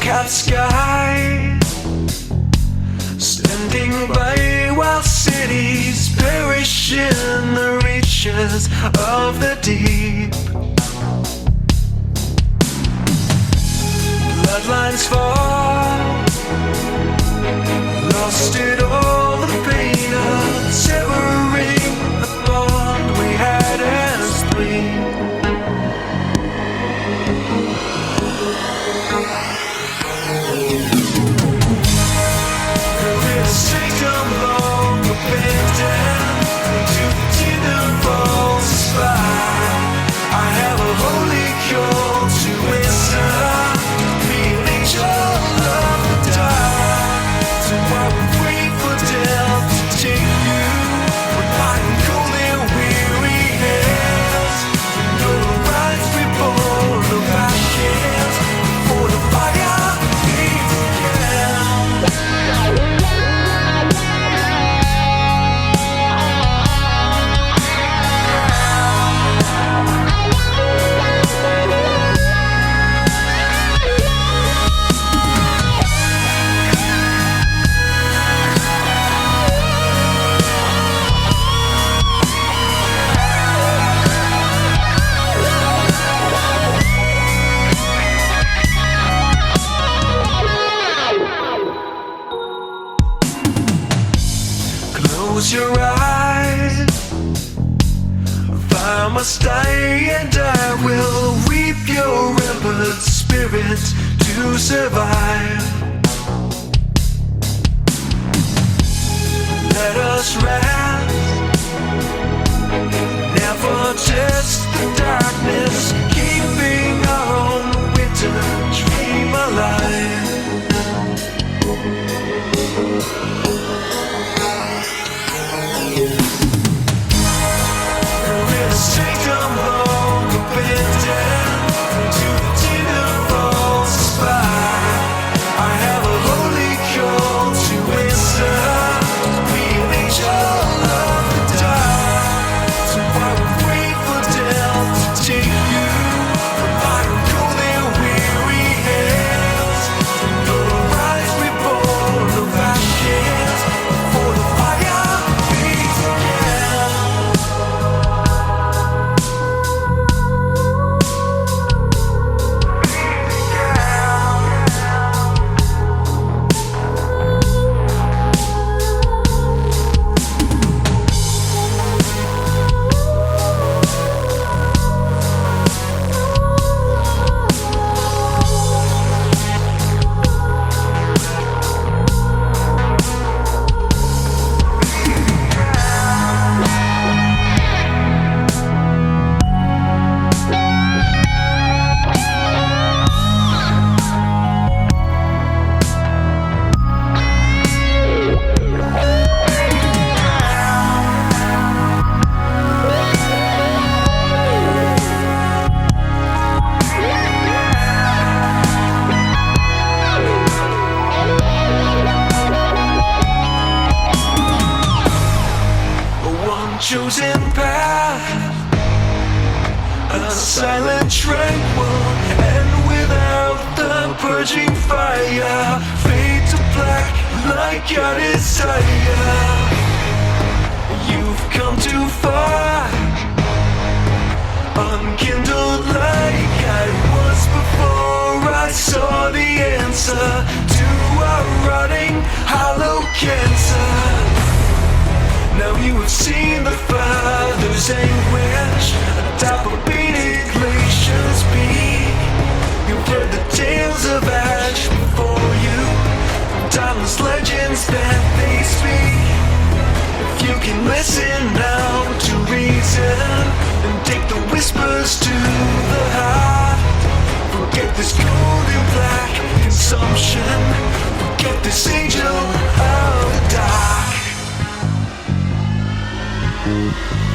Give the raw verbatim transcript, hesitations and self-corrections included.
snow-capped sky, standing by while cities perish in the reaches of the deep. Bloodlines fall, lost in all the pain of severing the bond we had as three. Close your eyes, I must die and I will weep your remembered spirit to survive. Let us rest, never test the darkness, keeping our own winter dream alive. Chosen path, a silent, tranquil, and without the purging fire, fade to black like your desire. You've come too far, unkindled like I was before I saw the answer to our rotting hollow cancer. Now you have seen the Father's anguish atop a beating glacier's peak. You've heard the tales of ash before you, timeless legends that they speak. If you can listen now to reason and take the whispers to the heart, forget this cold and black consumption, forget this angel of the dark.